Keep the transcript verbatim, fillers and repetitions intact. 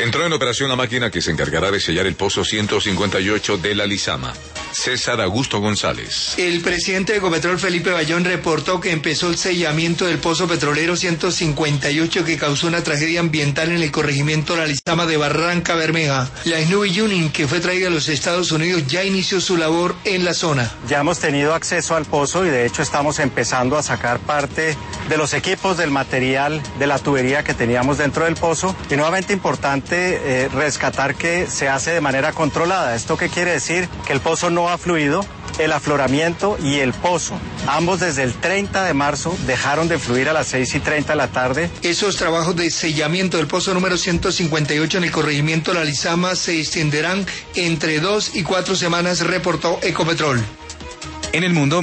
Entró en operación la máquina que se encargará de sellar el pozo ciento cincuenta y ocho de la Lizama. César Augusto González. El presidente de Ecopetrol, Felipe Bayón, reportó que empezó el sellamiento del pozo petrolero ciento cincuenta y ocho que causó una tragedia ambiental en el corregimiento La Lizama de Barranca Bermeja. La Snowy Unit, que fue traída a los Estados Unidos, ya inició su labor en la zona. Ya hemos tenido acceso al pozo y de hecho estamos empezando a sacar parte de los equipos, del material, de la tubería que teníamos dentro del pozo. Y nuevamente importante eh, rescatar que se hace de manera controlada. ¿Esto qué quiere decir? Que el pozo no ha fluido, el afloramiento y el pozo, ambos desde el treinta de marzo dejaron de fluir a las seis y treinta de la tarde. Esos trabajos de sellamiento del pozo número ciento cincuenta y ocho en el corregimiento La Lizama se extenderán entre dos y cuatro semanas, reportó Ecopetrol. En el mundo